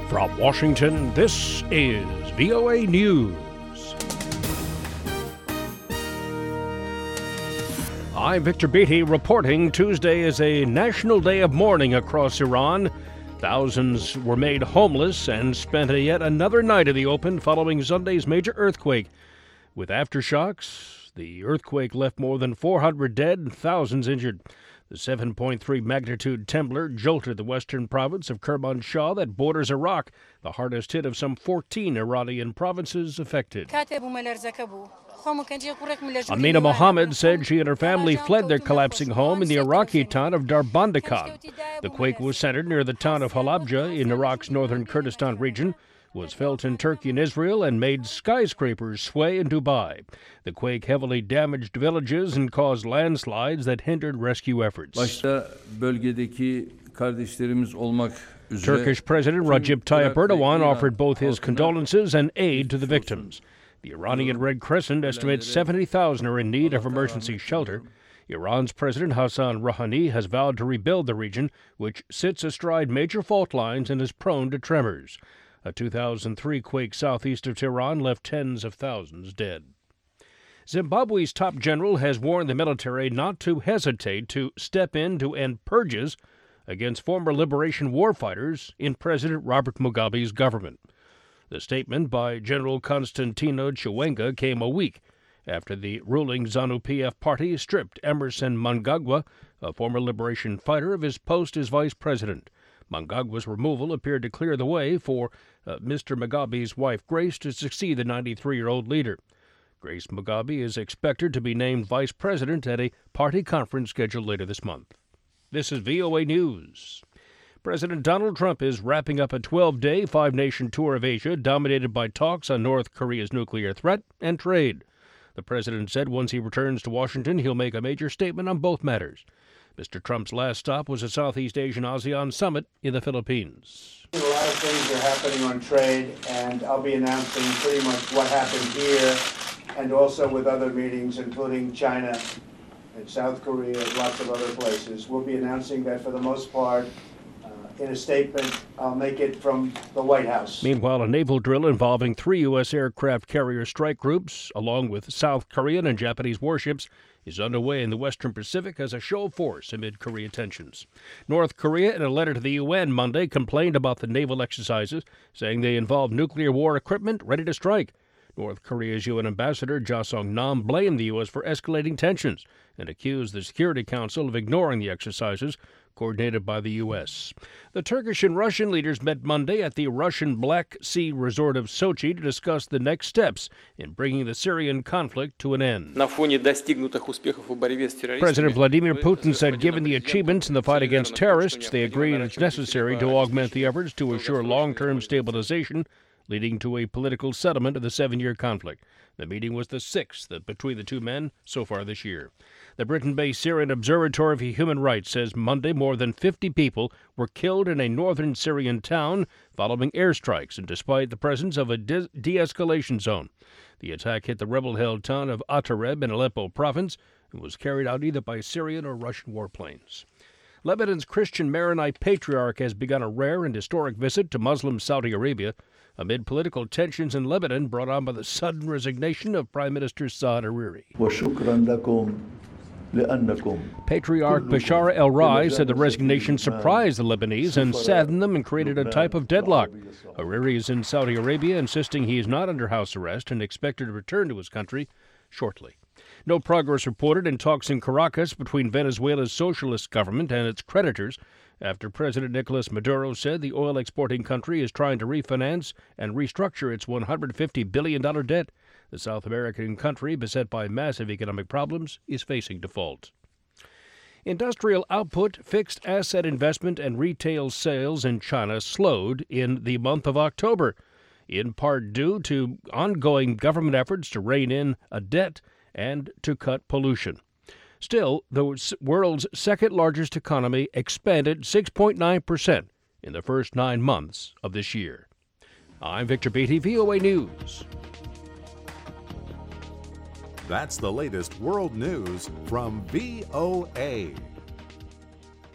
From Washington, this is VOA News. I'm Victor Beatty reporting Tuesday is a national day of mourning across Iran. Thousands were made homeless and spent yet another night in the open following Sunday's major earthquake. With aftershocks, the earthquake left more than 400 dead and thousands injured. The 7.3 magnitude trembler jolted the western province of Kermanshah that borders Iraq, the hardest hit of some 14 Iranian provinces affected. Amina Mohammed said she and her family fled their collapsing home in the Iraqi town of Darbandakan. The quake was centered near the town of Halabja in Iraq's northern Kurdistan region, was felt in Turkey and Israel, and made skyscrapers sway in Dubai. The quake heavily damaged villages and caused landslides that hindered rescue efforts. Turkish President Recep Tayyip Erdogan offered both his condolences and aid to the victims. The Iranian Red Crescent estimates 70,000 are in need of emergency shelter. Iran's President Hassan Rouhani has vowed to rebuild the region, which sits astride major fault lines and is prone to tremors. A 2003 quake southeast of Tehran left tens of thousands dead. Zimbabwe's top general has warned the military not to hesitate to step in to end purges against former liberation war fighters in President Robert Mugabe's government. The statement by General Constantino Chiwenga came a week after the ruling ZANU-PF party stripped Emerson Mnangagwa, a former liberation fighter, of his post as vice president. Mnangagwa's removal appeared to clear the way for Mr. Mugabe's wife Grace to succeed the 93-year-old leader. Grace Mugabe is expected to be named vice president at a party conference scheduled later this month. This is VOA News. President Donald Trump is wrapping up a 12-day, five-nation tour of Asia dominated by talks on North Korea's nuclear threat and trade. The president said once he returns to Washington, he'll make a major statement on both matters. Mr. Trump's last stop was a Southeast Asian ASEAN summit in the Philippines. A lot of things are happening on trade, and I'll be announcing pretty much what happened here and also with other meetings, including China and South Korea and lots of other places. We'll be announcing that for the most part in a statement. I'll make it from the White House. Meanwhile, a naval drill involving 3 U.S. aircraft carrier strike groups, along with South Korean and Japanese warships, is underway in the Western Pacific as a show of force amid Korea tensions. North Korea, in a letter to the UN Monday, complained about the naval exercises, saying they involve nuclear war equipment ready to strike. North Korea's UN ambassador, Ja Sung-nam, blamed the U.S. for escalating tensions and accused the Security Council of ignoring the exercises coordinated by the U.S. The Turkish and Russian leaders met Monday at the Russian Black Sea resort of Sochi to discuss the next steps in bringing the Syrian conflict to an end. President Vladimir Putin said given the achievements in the fight against terrorists, they agreed it's necessary to augment the efforts to assure long-term stabilization, leading to a political settlement of the 7-year conflict. The meeting was the 6th between the two men so far this year. The Britain-based Syrian Observatory for Human Rights says Monday more than 50 people were killed in a northern Syrian town following airstrikes and despite the presence of a de-escalation zone. The attack hit the rebel-held town of Atareb in Aleppo province and was carried out either by Syrian or Russian warplanes. Lebanon's Christian Maronite Patriarch has begun a rare and historic visit to Muslim Saudi Arabia amid political tensions in Lebanon brought on by the sudden resignation of Prime Minister Saad Hariri. Patriarch Bashar el-Rai said the resignation surprised the Lebanese and saddened them and created a type of deadlock. Hariri is in Saudi Arabia, insisting he is not under house arrest and expected to return to his country shortly. No progress reported in talks in Caracas between Venezuela's socialist government and its creditors after President Nicolas Maduro said the oil-exporting country is trying to refinance and restructure its $150 billion debt. The South American country, beset by massive economic problems, is facing default. Industrial output, fixed asset investment, and retail sales in China slowed in the month of October, in part due to ongoing government efforts to rein in a debt and to cut pollution. Still, the world's second-largest economy expanded 6.9% in the first 9 months of this year. I'm Victor Beatty, VOA News. That's the latest world news from VOA.